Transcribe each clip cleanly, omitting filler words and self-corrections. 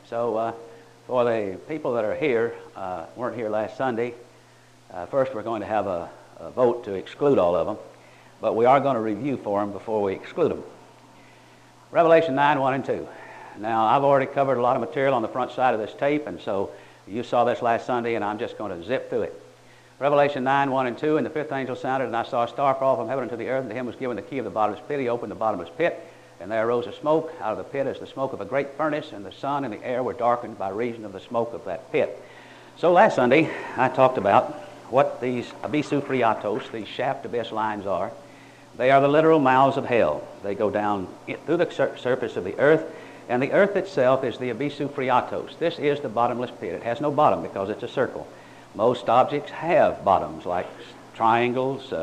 So for the people that are here, weren't here last Sunday, first we're going to have a vote to exclude all of them, but we are going to review for them before we exclude them. Revelation 9, 1 and 2. Now, I've already covered a lot of material on the front side of this tape, and so you saw this last Sunday, and I'm just going to zip through it. Revelation 9, 1 and 2, and the fifth angel sounded, and I saw a star fall from heaven unto the earth, and to him was given the key of the bottomless pit. He opened the bottomless pit, and there arose a smoke out of the pit as the smoke of a great furnace, and the sun and the air were darkened by reason of the smoke of that pit. So last Sunday, I talked about what these abyssuphriatos, these shaft abyss lines are. They are the literal mouths of hell. They go down through the surface of the earth, and the earth itself is the abyssuphriatos. This is the bottomless pit. It has no bottom because it's a circle. Most objects have bottoms, like triangles,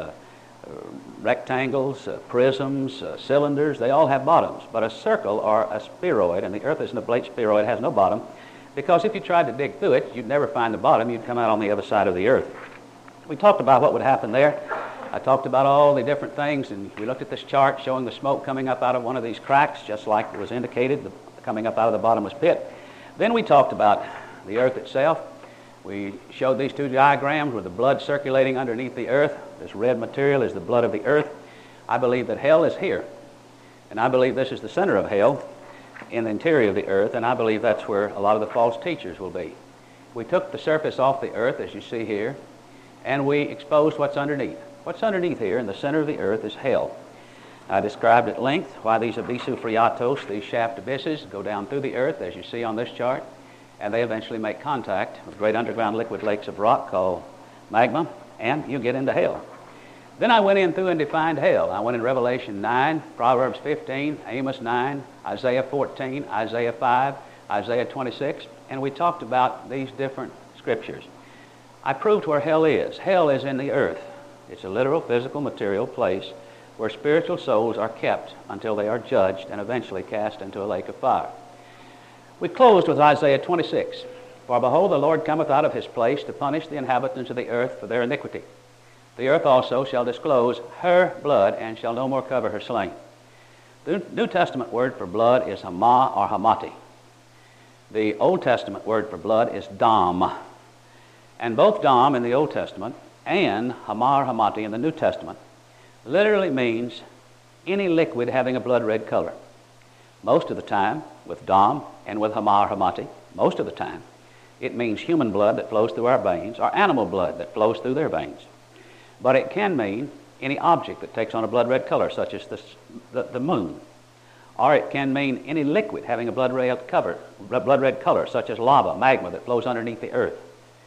rectangles, prisms, cylinders. They all have bottoms. But a circle or a spheroid, and the earth is an oblate spheroid, has no bottom, because if you tried to dig through it, you'd never find the bottom. You'd come out on the other side of the earth. We talked about what would happen there. I talked about all the different things, and we looked at this chart showing the smoke coming up out of one of these cracks, just like was indicated, coming up out of the bottomless pit. Then we talked about the earth itself. We showed these two diagrams with the blood circulating underneath the earth. This red material is the blood of the earth. I believe that hell is here, and I believe this is the center of hell in the interior of the earth, and I believe that's where a lot of the false teachers will be. We took the surface off the earth, as you see here, and we exposed what's underneath. What's underneath here in the center of the earth is hell. I described at length why these abyssuphriatos, these shaft abysses, go down through the earth, as you see on this chart, and they eventually make contact with great underground liquid lakes of rock called magma, and you get into hell. Then I went in through and defined hell. I went in Revelation 9, Proverbs 15, Amos 9, Isaiah 14, Isaiah 5, Isaiah 26, and we talked about these different scriptures. I proved where hell is. Hell is in the earth. It's a literal, physical, material place where spiritual souls are kept until they are judged and eventually cast into a lake of fire. We closed with Isaiah 26. For behold, the Lord cometh out of his place to punish the inhabitants of the earth for their iniquity. The earth also shall disclose her blood and shall no more cover her slain. The New Testament word for blood is hamah or hamati. The Old Testament word for blood is dam. And both dam in the Old Testament and hamar hamati in the New Testament literally means any liquid having a blood red color. Most of the time with dam and with hamar hamati, most of the time it means human blood that flows through our veins or animal blood that flows through their veins. But it can mean any object that takes on a blood red color, such as the moon. Or it can mean any liquid having a blood red color, such as lava, magma that flows underneath the earth.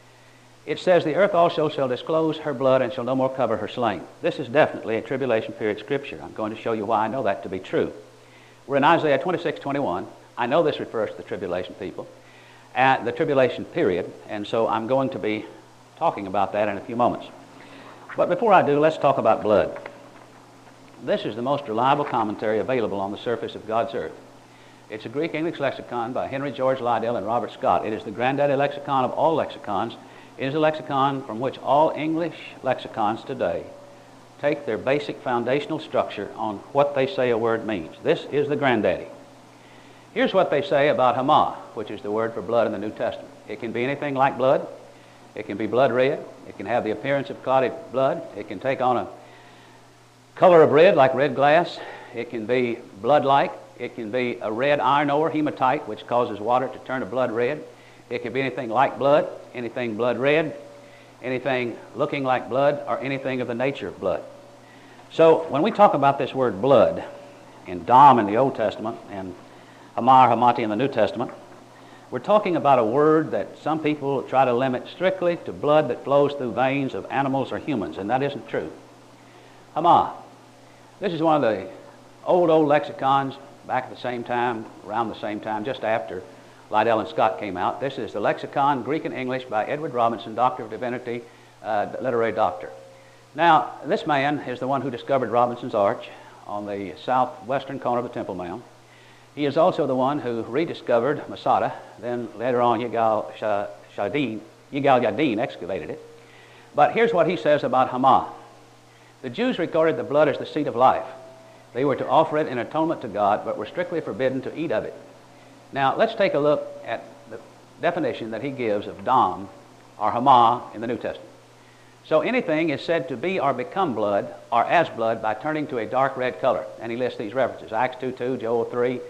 It says, the earth also shall disclose her blood and shall no more cover her slain. This is definitely a tribulation period scripture. I'm going to show you why I know that to be true. We're in Isaiah 26, 21. I know this refers to the tribulation people, the tribulation period, and so I'm going to be talking about that in a few moments. But before I do, let's talk about blood. This is the most reliable commentary available on the surface of God's earth. It's a Greek-English lexicon by Henry George Liddell and Robert Scott. It is the granddaddy lexicon of all lexicons. It is a lexicon from which all English lexicons today take their basic foundational structure on what they say a word means. This is the granddaddy. Here's what they say about hamah, which is the word for blood in the New Testament. It can be anything like blood. It can be blood red. It can have the appearance of clotted blood. It can take on a color of red, like red glass. It can be blood-like. It can be a red iron ore, hematite, which causes water to turn to blood red. It can be anything like blood, anything blood red, anything looking like blood, or anything of the nature of blood. So when we talk about this word blood in dam in the Old Testament and hamar hamati in the New Testament, we're talking about a word that some people try to limit strictly to blood that flows through veins of animals or humans, and that isn't true. Hamah. This is one of the old lexicons back at the same time, around the same time, just after Liddell and Scott came out. This is the Lexicon, Greek and English, by Edward Robinson, Doctor of Divinity, literary doctor. Now, this man is the one who discovered Robinson's Arch on the southwestern corner of the Temple Mount. He is also the one who rediscovered Masada. Then later on, Yigal Yadin excavated it. But here's what he says about Hamah. The Jews regarded the blood as the seat of life. They were to offer it in atonement to God, but were strictly forbidden to eat of it. Now, let's take a look at the definition that he gives of dam, or hama, in the New Testament. So anything is said to be or become blood, or as blood, by turning to a dark red color. And he lists these references: Acts 2:2, Joel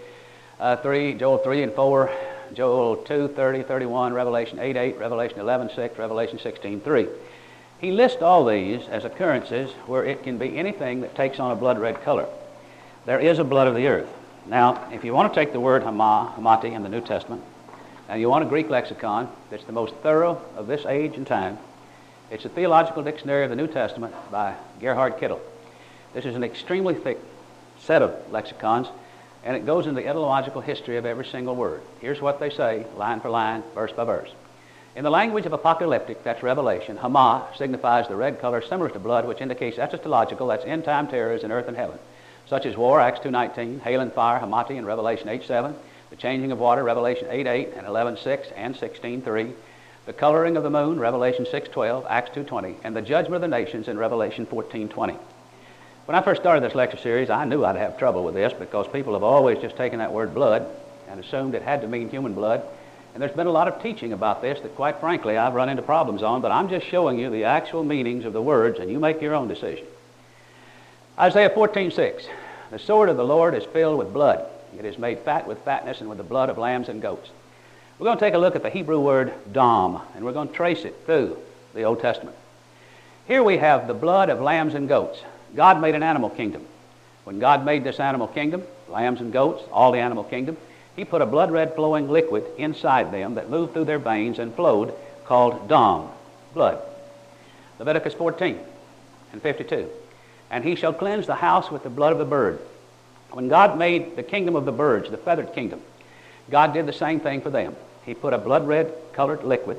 3, Joel 3 and 4, Joel 2:30, 31, Revelation 8:8, Revelation 11:6, Revelation 16:3. He lists all these as occurrences where it can be anything that takes on a blood red color. There is a blood of the earth. Now, if you want to take the word hamati in the New Testament, and you want a Greek lexicon that's the most thorough of this age and time, it's a Theological Dictionary of the New Testament by Gerhard Kittel. This is an extremely thick set of lexicons, and it goes into the etymological history of every single word. Here's what they say, line for line, verse by verse. In the language of apocalyptic, that's Revelation, hama signifies the red color similar to blood, which indicates eschatological, that's end-time terrors in earth and heaven, such as war, Acts 2:19, hail and fire, hamati, in Revelation 8:7, the changing of water, Revelation 8:8 and 11:6 and 16:3, the coloring of the moon, Revelation 6:12, Acts 2:20, and the judgment of the nations in Revelation 14:20. When I first started this lecture series, I knew I'd have trouble with this because people have always just taken that word blood and assumed it had to mean human blood. And there's been a lot of teaching about this that, quite frankly, I've run into problems on, but I'm just showing you the actual meanings of the words, and you make your own decision. Isaiah 14:6, the sword of the Lord is filled with blood. It is made fat with fatness and with the blood of lambs and goats. We're going to take a look at the Hebrew word dam, and we're going to trace it through the Old Testament. Here we have the blood of lambs and goats. God made an animal kingdom. When God made this animal kingdom, lambs and goats, all the animal kingdom, he put a blood-red flowing liquid inside them that moved through their veins and flowed, called dam, blood. Leviticus 14 and 52. And he shall cleanse the house with the blood of the bird. When God made the kingdom of the birds, the feathered kingdom, God did the same thing for them. He put a blood-red colored liquid,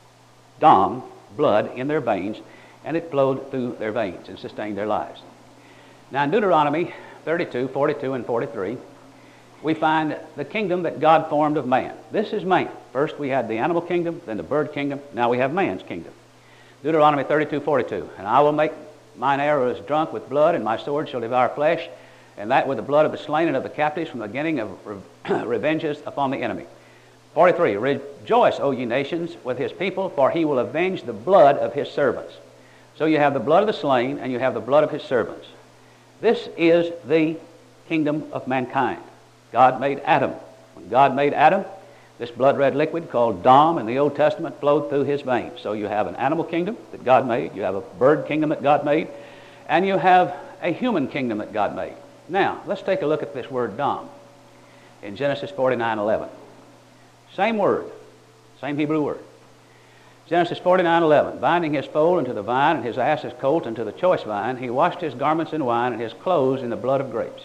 dam, blood, in their veins, and it flowed through their veins and sustained their lives. Now in Deuteronomy 32, 42, and 43, we find the kingdom that God formed of man. This is man. First we had the animal kingdom, then the bird kingdom, now we have man's kingdom. Deuteronomy 32, 42, and I will make mine arrows drunk with blood, and my sword shall devour flesh, and that with the blood of the slain and of the captives from the beginning of revenges upon the enemy. 43, rejoice, O ye nations, with his people, for he will avenge the blood of his servants. So you have the blood of the slain, and you have the blood of his servants. This is the kingdom of mankind. God made Adam. When God made Adam, this blood-red liquid called dam in the Old Testament flowed through his veins. So you have an animal kingdom that God made, you have a bird kingdom that God made, and you have a human kingdom that God made. Now, let's take a look at this word dam in Genesis 49:11. Same word, same Hebrew word. Genesis 49:11, binding his foal into the vine and his ass's colt into the choice vine, he washed his garments in wine and his clothes in the blood of grapes.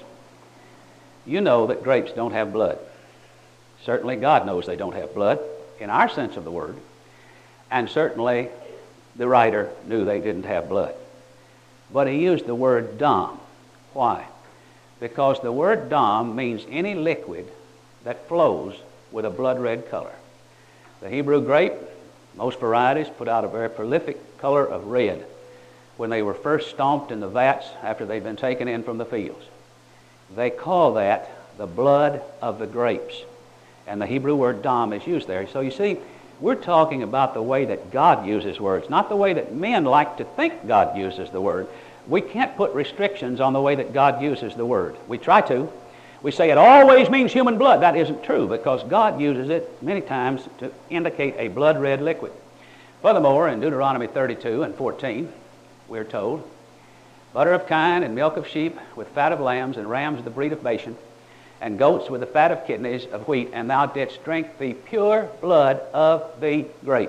You know that grapes don't have blood. Certainly God knows they don't have blood in our sense of the word, and certainly the writer knew they didn't have blood. But he used the word dam. Why? Because the word dam means any liquid that flows with a blood-red color. The Hebrew grape, most varieties, put out a very prolific color of red when they were first stomped in the vats after they'd been taken in from the fields. They call that the blood of the grapes. And the Hebrew word dam is used there. So you see, we're talking about the way that God uses words, not the way that men like to think God uses the word. We can't put restrictions on the way that God uses the word. We try to. We say it always means human blood. That isn't true, because God uses it many times to indicate a blood-red liquid. Furthermore, in Deuteronomy 32 and 14, we're told, butter of kine and milk of sheep with fat of lambs and rams of the breed of Bashan, and goats with the fat of kidneys of wheat, and thou didst drink the pure blood of the grape.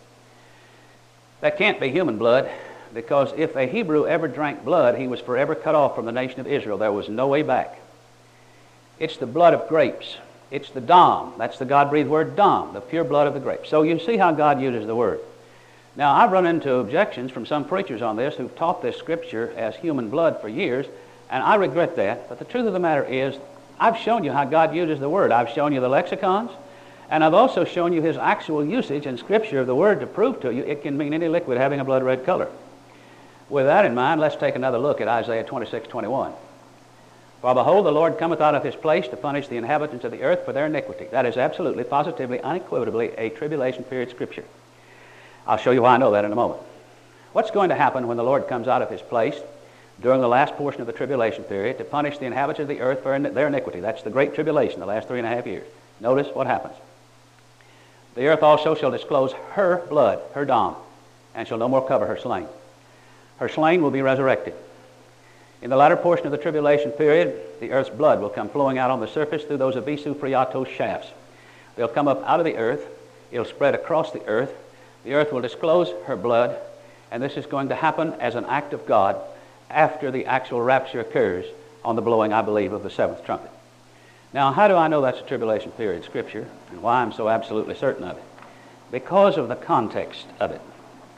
That can't be human blood, because if a Hebrew ever drank blood, he was forever cut off from the nation of Israel. There was no way back. It's the blood of grapes. It's the dam. That's the God-breathed word dam, the pure blood of the grapes. So you see how God uses the word. Now, I've run into objections from some preachers on this who've taught this scripture as human blood for years, and I regret that. But the truth of the matter is, I've shown you how God uses the word. I've shown you the lexicons, and I've also shown you his actual usage in scripture of the word to prove to you it can mean any liquid having a blood-red color. With that in mind, let's take another look at Isaiah 26:21. For behold, the Lord cometh out of his place to punish the inhabitants of the earth for their iniquity. That is absolutely, positively, unequivocally a tribulation period scripture. I'll show you why I know that in a moment. What's going to happen when the Lord comes out of his place during the last portion of the tribulation period to punish the inhabitants of the earth for their iniquity? That's the great tribulation, the last 3.5 years. Notice what happens. The earth also shall disclose her blood, her dam, and shall no more cover her slain. Her slain will be resurrected. In the latter portion of the tribulation period, the earth's blood will come flowing out on the surface through those Avisu Phreatos shafts. They'll come up out of the earth. It'll spread across the earth. The earth will disclose her blood, and this is going to happen as an act of God after the actual rapture occurs on the blowing, I believe, of the seventh trumpet. Now, how do I know that's a tribulation period scripture, and why I'm so absolutely certain of it? Because of the context of it.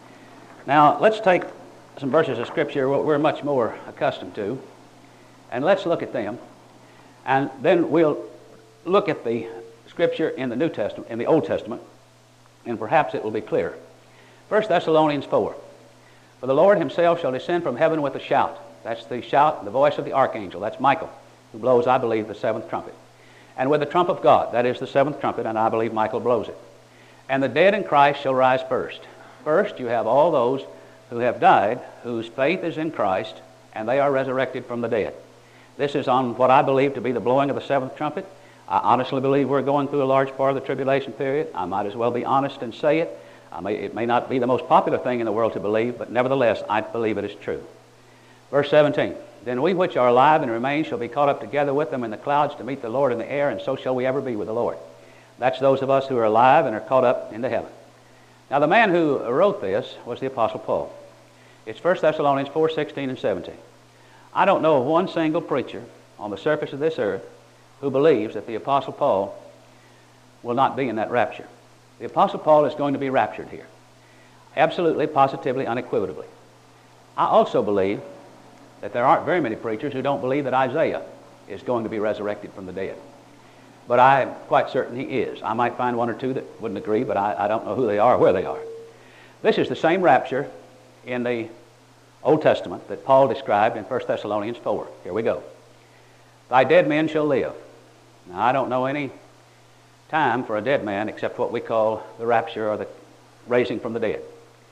Now, let's take some verses of scripture what we're much more accustomed to, and let's look at them, and then we'll look at the scripture in the New Testament, in the Old Testament, and perhaps it will be clearer. 1 Thessalonians 4. For the Lord himself shall descend from heaven with a shout. That's the shout, the voice of the archangel. That's Michael, who blows, I believe, the seventh trumpet. And with the trump of God, that is the seventh trumpet, and I believe Michael blows it. And the dead in Christ shall rise first. First, you have all those who have died, whose faith is in Christ, and they are resurrected from the dead. This is on what I believe to be the blowing of the seventh trumpet. I honestly believe we're going through a large part of the tribulation period. I might as well be honest and say it. It may not be the most popular thing in the world to believe, but nevertheless, I believe it is true. Verse 17, Then we which are alive and remain shall be caught up together with them in the clouds to meet the Lord in the air, and so shall we ever be with the Lord. That's those of us who are alive and are caught up into heaven. Now, the man who wrote this was the Apostle Paul. It's 1 Thessalonians 4, 16 and 17. I don't know of one single preacher on the surface of this earth who believes that the Apostle Paul will not be in that rapture. The Apostle Paul is going to be raptured here. Absolutely, positively, unequivocally. I also believe that there aren't very many preachers who don't believe that Isaiah is going to be resurrected from the dead. But I'm quite certain he is. I might find one or two that wouldn't agree, but I don't know who they are or where they are. This is the same rapture in the Old Testament that Paul described in 1 Thessalonians 4. Here we go. Thy dead men shall live. Now, I don't know any time for a dead man except what we call the rapture or the raising from the dead.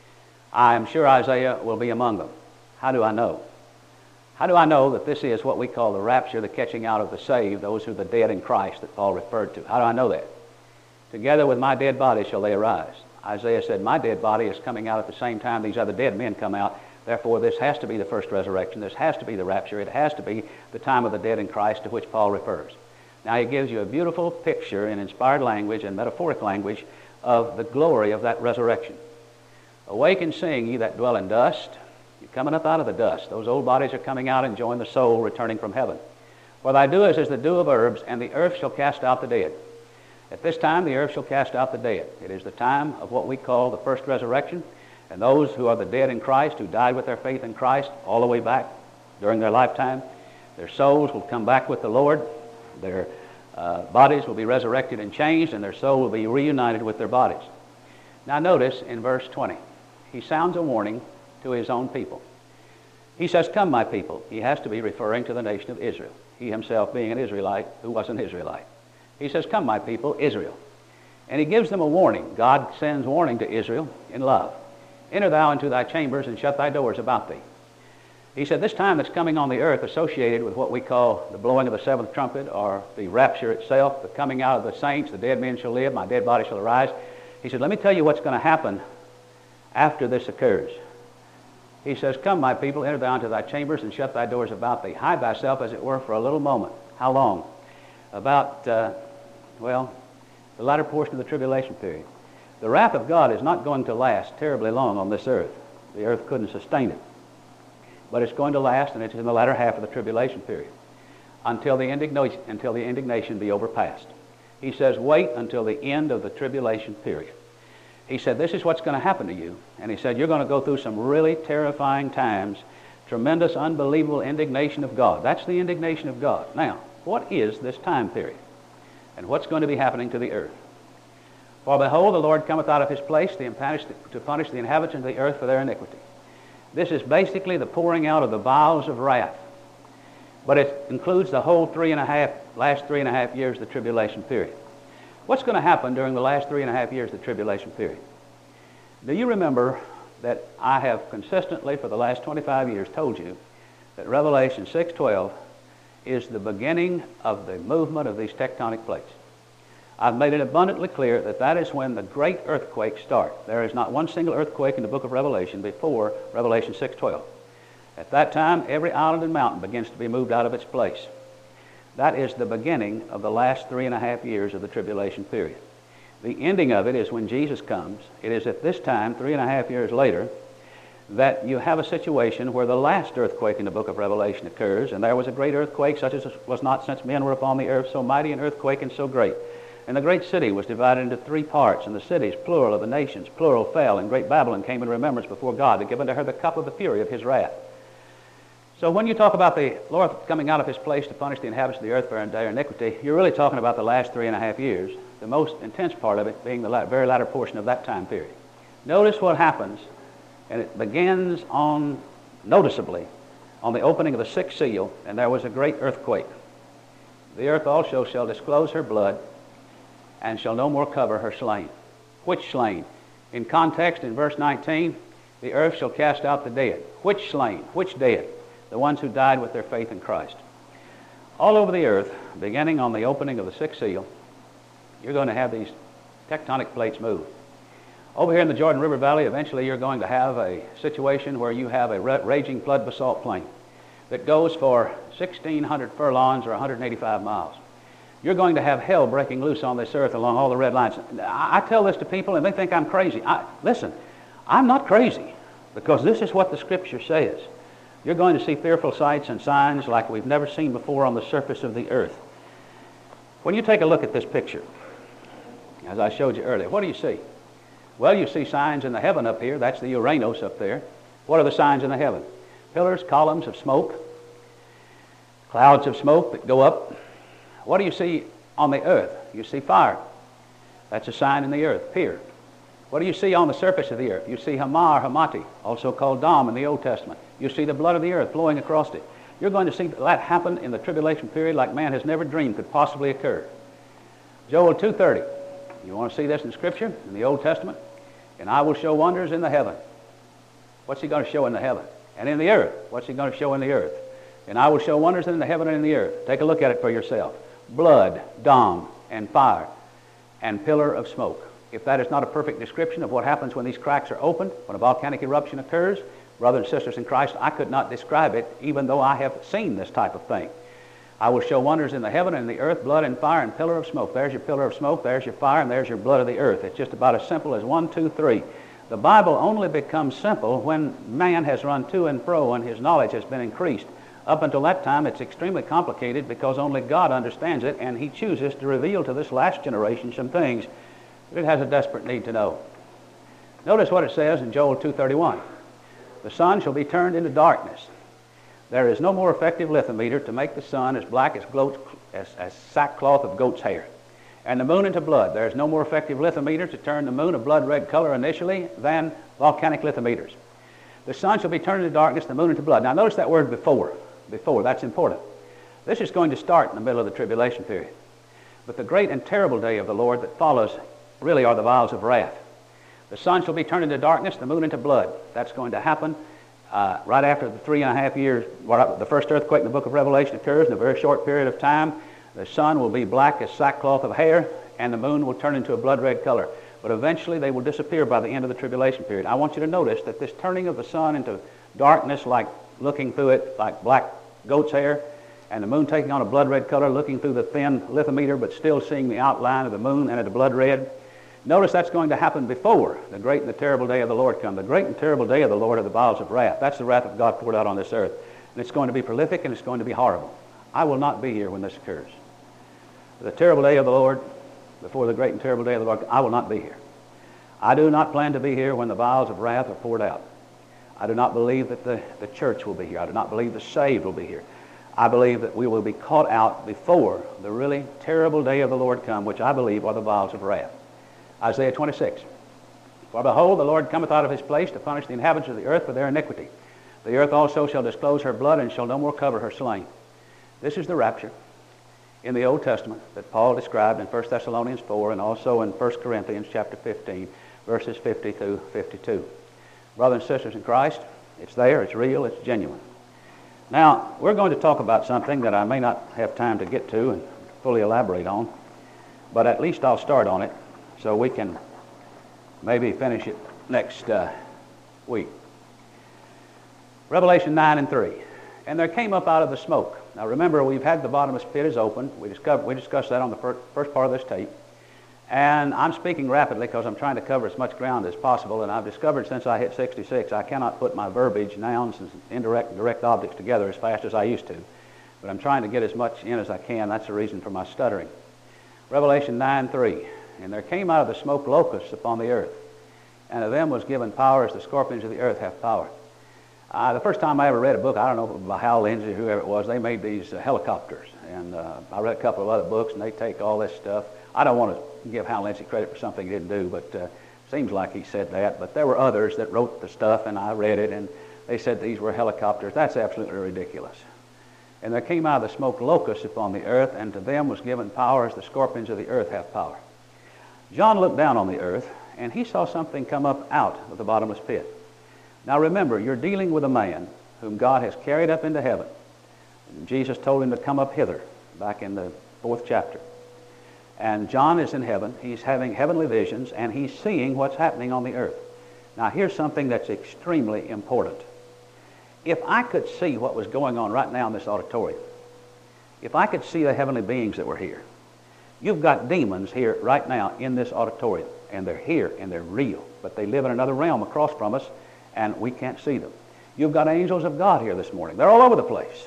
I am sure Isaiah will be among them. How do I know? How do I know that this is what we call the rapture, the catching out of the saved, those who are the dead in Christ that Paul referred to? How do I know that? Together with my dead body shall they arise. Isaiah said, my dead body is coming out at the same time these other dead men come out. Therefore, this has to be the first resurrection. This has to be the rapture. It has to be the time of the dead in Christ to which Paul refers. Now, he gives you a beautiful picture in inspired language and metaphoric language of the glory of that resurrection. Awake and sing, ye that dwell in dust. You're coming up out of the dust. Those old bodies are coming out and join the soul returning from heaven. For thy dew is as the dew of herbs, and the earth shall cast out the dead. At this time the earth shall cast out the dead. It is the time of what we call the first resurrection, and those who are the dead in Christ, who died with their faith in Christ all the way back during their lifetime, their souls will come back with the Lord. Their bodies will be resurrected and changed, and their soul will be reunited with their bodies. Now notice in verse 20, he sounds a warning to his own people. He says, come, my people. He has to be referring to the nation of Israel, he himself being an Israelite who was an Israelite. He says, come, my people, Israel. And he gives them a warning. God sends warning to Israel in love. Enter thou into thy chambers and shut thy doors about thee. He said, this time that's coming on the earth associated with what we call the blowing of the seventh trumpet, or the rapture itself, the coming out of the saints, the dead men shall live, my dead body shall arise. He said, let me tell you what's going to happen after this occurs. He says, come, my people, enter thou into thy chambers and shut thy doors about thee. Hide thyself, as it were, for a little moment. How long? About, the latter portion of the tribulation period. The wrath of God is not going to last terribly long on this earth. The earth couldn't sustain it. But it's going to last, and it's in the latter half of the tribulation period, until the indignation be overpassed. He says, wait until the end of the tribulation period. He said, this is what's going to happen to you. And he said, you're going to go through some really terrifying times, tremendous, unbelievable indignation of God. That's the indignation of God. Now, what is this time period? And what's going to be happening to the earth? For behold, the Lord cometh out of his place to punish the inhabitants of the earth for their iniquity. This is basically the pouring out of the vials of wrath. but it includes the whole last 3.5 years of the tribulation period. What's going to happen during the last 3.5 years of the tribulation period? Do you remember that I have consistently for the last 25 years told you that Revelation 6:12 is the beginning of the movement of these tectonic plates? I've made it abundantly clear that that is when the great earthquakes start. There is not one single earthquake in the book of Revelation before Revelation 6:12. At that time, every island and mountain begins to be moved out of its place. That is the beginning of the last 3.5 years of the tribulation period. The ending of it is when Jesus comes. It is at this time, 3.5 years later, that you have a situation where the last earthquake in the book of Revelation occurs, and there was a great earthquake such as was not since men were upon the earth, so mighty an earthquake and so great. And the great city was divided into 3 parts, and the cities, plural of the nations, plural, fell, and great Babylon came in remembrance before God to give unto her the cup of the fury of his wrath. So when you talk about the Lord coming out of his place to punish the inhabitants of the earth for their iniquity, you're really talking about the last 3.5 years, the most intense part of it being the very latter portion of that time period. Notice what happens, and it begins noticeably on the opening of the 6th seal, and there was a great earthquake. The earth also shall disclose her blood, and shall no more cover her slain. Which slain? In context, in verse 19, the earth shall cast out the dead. Which slain? Which dead? The ones who died with their faith in Christ. All over the earth, beginning on the opening of the 6th seal, you're going to have these tectonic plates move. Over here in the Jordan River Valley, eventually you're going to have a situation where you have a raging flood basalt plain that goes for 1,600 furlongs or 185 miles. You're going to have hell breaking loose on this earth along all the red lines. I tell this to people and they think I'm crazy. Listen, I'm not crazy, because this is what the Scripture says. You're going to see fearful sights and signs like we've never seen before on the surface of the earth. When you take a look at this picture, as I showed you earlier, what do you see? Well, you see signs in the heaven up here. That's the Uranus up there. What are the signs in the heaven? Pillars, columns of smoke, clouds of smoke that go up. What do you see on the earth? You see fire. That's a sign in the earth, Pir. What do you see on the surface of the earth? You see Hamar, Hamati, also called Dam in the Old Testament. You see the blood of the earth flowing across it. You're going to see that happen in the tribulation period like man has never dreamed could possibly occur. Joel 2:30. You want to see this in Scripture, in the Old Testament? And I will show wonders in the heaven. What's he going to show in the heaven? And in the earth. What's he going to show in the earth? And I will show wonders in the heaven and in the earth. Take a look at it for yourself. Blood, Dam, and fire, and pillar of smoke. If that is not a perfect description of what happens when these cracks are opened, when a volcanic eruption occurs, brothers and sisters in Christ, I could not describe it even though I have seen this type of thing. I will show wonders in the heaven and in the earth, blood and fire and pillar of smoke. There's your pillar of smoke, there's your fire, and there's your blood of the earth. It's just about as simple as 1, 2, 3. The Bible only becomes simple when man has run to and fro and his knowledge has been increased. Up until that time, it's extremely complicated because only God understands it, and he chooses to reveal to this last generation some things that it has a desperate need to know. Notice what it says in Joel 2:31. The sun shall be turned into darkness. There is no more effective lithometer to make the sun as black as sackcloth of goat's hair, and the moon into blood. There is no more effective lithometer to turn the moon a blood red color initially than volcanic lithometers. The sun shall be turned into darkness, the moon into blood. Now notice that word before. Before, that's important. This is going to start in the middle of the tribulation period. But the great and terrible day of the Lord that follows really are the vials of wrath. The sun shall be turned into darkness, the moon into blood. That's going to happen right after the 3.5 years, the first earthquake in the book of Revelation occurs in a very short period of time. The sun will be black as sackcloth of hair, and the moon will turn into a blood red color. But eventually they will disappear by the end of the tribulation period. I want you to notice that this turning of the sun into darkness, like looking through it like black goat's hair, and the moon taking on a blood red color, looking through the thin lithometer, but still seeing the outline of the moon and the blood red. Notice that's going to happen before the great and the terrible day of the Lord come. The great and terrible day of the Lord are the vials of wrath. That's the wrath of God poured out on this earth. And it's going to be prolific and it's going to be horrible. I will not be here when this occurs. The terrible day of the Lord, before the great and terrible day of the Lord, I will not be here. I do not plan to be here when the vials of wrath are poured out. I do not believe that the church will be here. I do not believe the saved will be here. I believe that we will be caught out before the really terrible day of the Lord come, which I believe are the vials of wrath. Isaiah 26. For behold, the Lord cometh out of his place to punish the inhabitants of the earth for their iniquity. The earth also shall disclose her blood, and shall no more cover her slain. This is the rapture in the Old Testament that Paul described in 1 Thessalonians 4 and also in 1 Corinthians chapter 15, verses 50 through 52. Brothers and sisters in Christ, it's there, it's real, it's genuine. Now, we're going to talk about something that I may not have time to get to and fully elaborate on, but at least I'll start on it so we can maybe finish it next week. Revelation 9 and 3. And there came up out of the smoke. Now remember, we've had the bottomless pit is open. We discussed that on the first part of this tape. And I'm speaking rapidly because I'm trying to cover as much ground as possible, and I've discovered since I hit 66 I cannot put my verbiage, nouns, and indirect and direct objects together as fast as I used to. But I'm trying to get as much in as I can. That's the reason for my stuttering. Revelation 9:3. And there came out of the smoke locusts upon the earth, and of them was given power as the scorpions of the earth have power. The first time I ever read a book, I don't know if it was by Hal Lindsey or whoever it was, they made these helicopters. And I read a couple of other books, and they take all this stuff. I don't want to give Hal Lindsey credit for something he didn't do, but it seems like he said that. But there were others that wrote the stuff, and I read it, and they said these were helicopters. That's absolutely ridiculous. And there came out of the smoke locusts upon the earth, and to them was given power as the scorpions of the earth have power. John looked down on the earth, and he saw something come up out of the bottomless pit. Now remember, you're dealing with a man whom God has carried up into heaven. Jesus told him to come up hither, back in the 4th chapter. And John is in heaven. He's having heavenly visions, and he's seeing what's happening on the earth. Now here's something that's extremely important. If I could see what was going on right now in this auditorium, if I could see the heavenly beings that were here, you've got demons here right now in this auditorium, and they're here, and they're real, but they live in another realm across from us, and we can't see them. You've got angels of God here this morning. They're all over the place,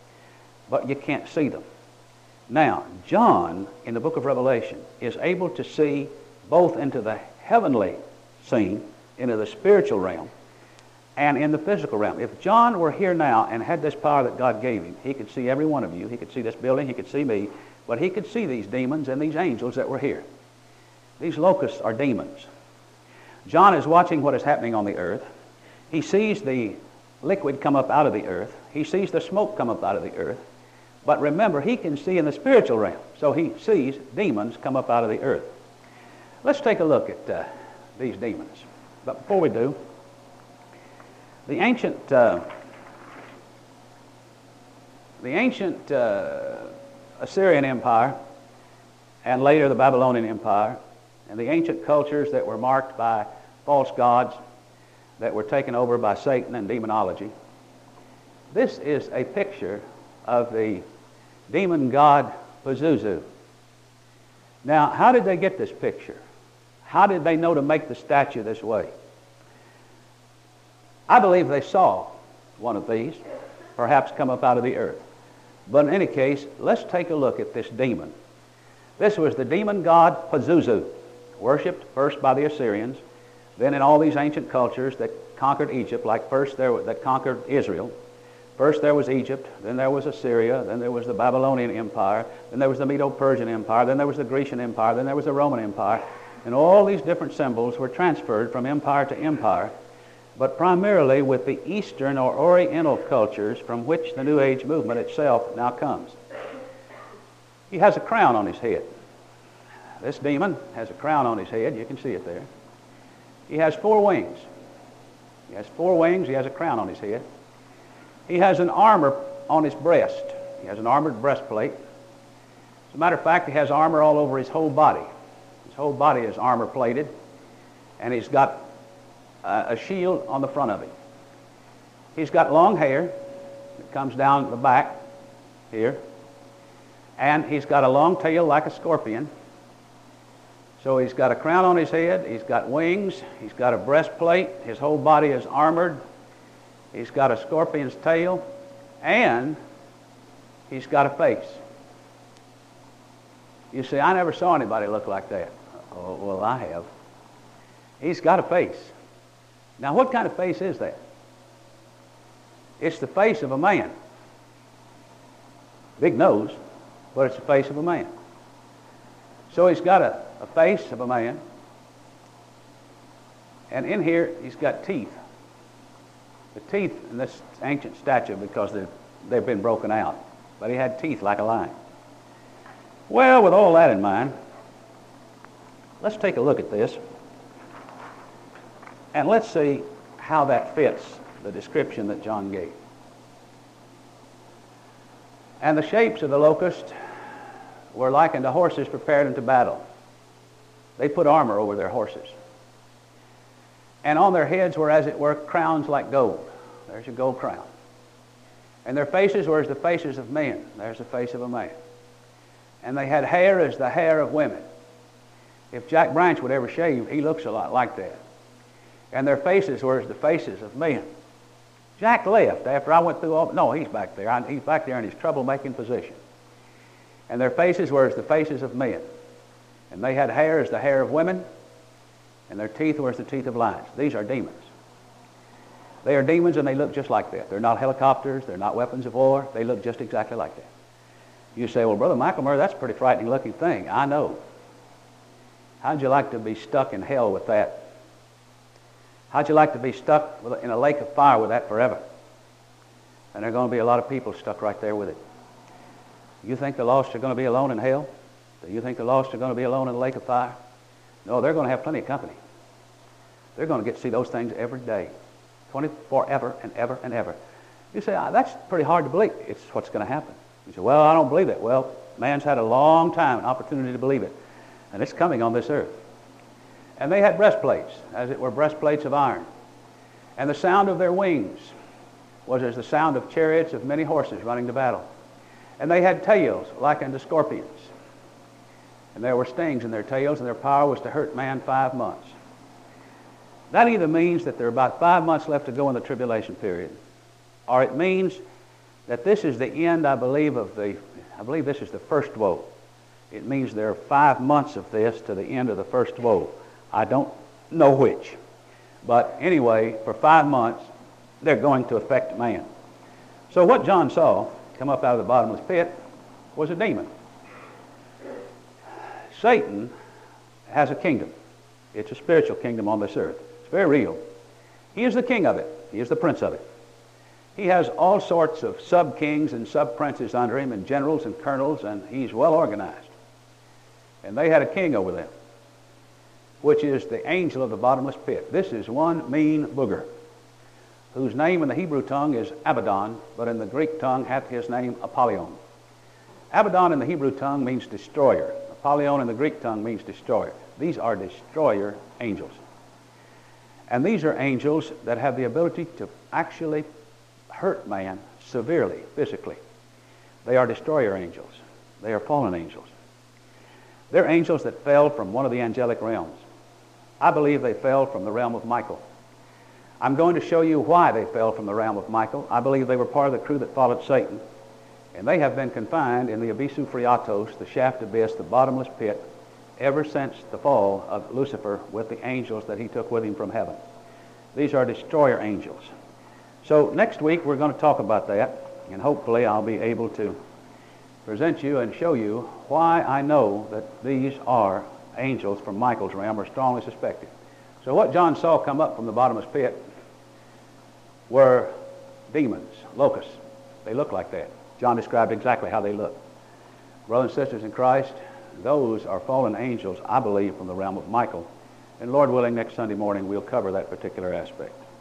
but you can't see them. Now, John, in the book of Revelation, is able to see both into the heavenly scene, into the spiritual realm, and in the physical realm. If John were here now and had this power that God gave him, he could see every one of you. He could see this building. He could see me. But he could see these demons and these angels that were here. These locusts are demons. John is watching what is happening on the earth. He sees the liquid come up out of the earth. He sees the smoke come up out of the earth. But remember, he can see in the spiritual realm. So he sees demons come up out of the earth. Let's take a look at these demons. But before we do, the ancient Assyrian Empire, and later the Babylonian Empire, and the ancient cultures that were marked by false gods that were taken over by Satan and demonology. This is a picture of the demon god Pazuzu. Now, how did they get this picture? How did they know to make the statue this way? I believe they saw one of these, perhaps come up out of the earth. But in any case, let's take a look at this demon. This was the demon god Pazuzu, worshipped first by the Assyrians, then in all these ancient cultures that conquered Egypt, like first that conquered Israel. First there was Egypt, then there was Assyria, then there was the Babylonian Empire, then there was the Medo-Persian Empire, then there was the Grecian Empire, then there was the Roman Empire. And all these different symbols were transferred from empire to empire, but primarily with the Eastern or Oriental cultures from which the New Age movement itself now comes. He has a crown on his head. This demon has a crown on his head. You can see it there. He has 4 wings. He has 4 wings. He has a crown on his head. He has an armor on his breast. He has an armored breastplate. As a matter of fact, he has armor all over his whole body. His whole body is armor plated, and he's got a shield on the front of him. He's got long hair that comes down the back here, and he's got a long tail like a scorpion. So he's got a crown on his head, he's got wings, he's got a breastplate, his whole body is armored, he's got a scorpion's tail, and he's got a face. You see, I never saw anybody look like that. Oh, well, I have. He's got a face. Now, what kind of face is that? It's the face of a man. Big nose, but it's the face of a man. So he's got a face of a man, and in here he's got teeth. The teeth in this ancient statue, because they've been broken out but he had teeth like a lion. Well, with all that in mind, let's take a look at this, and let's see how that fits the description that John gave. And the shapes of the locust were like unto horses prepared unto battle. They put armor over their horses. And on their heads were, as it were, crowns like gold. There's a gold crown. And their faces were as the faces of men. There's the face of a man. And they had hair as the hair of women. If Jack Branch would ever shave, he looks a lot like that. And their faces were as the faces of men. Jack left after I went through all... No, he's back there. He's back there in his troublemaking position. And their faces were as the faces of men. And they had hair as the hair of women. And their teeth were as the teeth of lions. These are demons. They are demons, and they look just like that. They're not helicopters. They're not weapons of war. They look just exactly like that. You say, well, Brother McElmurray, that's a pretty frightening looking thing. I know. How'd you like to be stuck in hell with that? How'd you like to be stuck in a lake of fire with that forever? And there are going to be a lot of people stuck right there with it. You think the lost are going to be alone in hell? Do you think the lost are going to be alone in a lake of fire? No, they're going to have plenty of company. They're going to get to see those things every day, forever and ever and ever. You say, that's pretty hard to believe. It's what's going to happen. You say, well, I don't believe it. Well, man's had a long time, an opportunity to believe it. And it's coming on this earth. And they had breastplates, as it were breastplates of iron. And the sound of their wings was as the sound of chariots of many horses running to battle. And they had tails like unto scorpions. And there were stings in their tails, and their power was to hurt man 5 months. That either means that there are about 5 months left to go in the tribulation period, or it means that this is the end, I believe this is the first woe. It means there are 5 months of this to the end of the first woe. I don't know which. But anyway, for 5 months, they're going to affect man. So what John saw come up out of the bottomless pit was a demon. Satan has a kingdom. It's a spiritual kingdom on this earth. It's very real. He is the king of it. He is the prince of it. He has all sorts of sub-kings and sub-princes under him, and generals and colonels, and he's well organized. And they had a king over them, which is the angel of the bottomless pit. This is one mean booger, whose name in the Hebrew tongue is Abaddon, but in the Greek tongue hath his name Apollyon. Abaddon in the Hebrew tongue means destroyer. Apollyon in the Greek tongue means destroyer. These are destroyer angels. And these are angels that have the ability to actually hurt man severely, physically. They are destroyer angels. They are fallen angels. They're angels that fell from one of the angelic realms. I believe they fell from the realm of Michael. I'm going to show you why they fell from the realm of Michael. I believe they were part of the crew that followed Satan. And they have been confined in the Abyssu Phreatos, the shaft abyss, the bottomless pit, ever since the fall of Lucifer with the angels that he took with him from heaven. These are destroyer angels. So next week we're going to talk about that, and hopefully I'll be able to present you and show you why I know that these are angels from Michael's realm, or strongly suspected. So what John saw come up from the bottomless pit were demons, locusts. They look like that. John described exactly how they look. Brothers and sisters in Christ, those are fallen angels, I believe, from the realm of Michael. And Lord willing, next Sunday morning we'll cover that particular aspect.